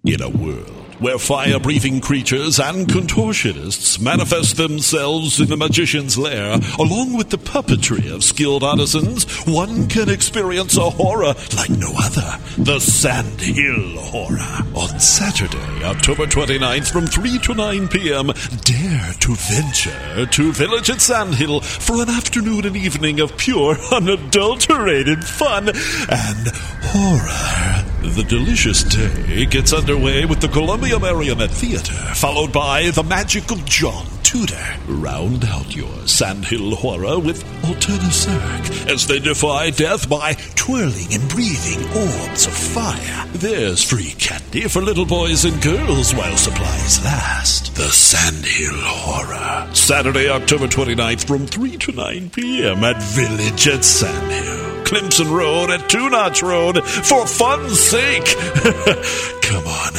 In a world where fire-breathing creatures and contortionists manifest themselves in the magician's lair, along with the puppetry of skilled artisans, one can experience a horror like no other. The Sand Hill Horror. On Saturday, October 29th from 3 to 9 p.m., dare to venture to Village at Sand Hill for an afternoon and evening of pure, unadulterated fun and horror. The delicious day gets underway with the Columbia Marionette Theater, followed by the magical John Tudor. Round out your Sand Hill Horror with Alterna Cirque as they defy death by twirling and breathing orbs of fire. There's free candy for little boys and girls while supplies last. The Sand Hill Horror. Saturday, October 29th from 3 to 9 p.m. at Village at Sand Hill. Clemson Road at Two Notch Road, for fun's sake. Come on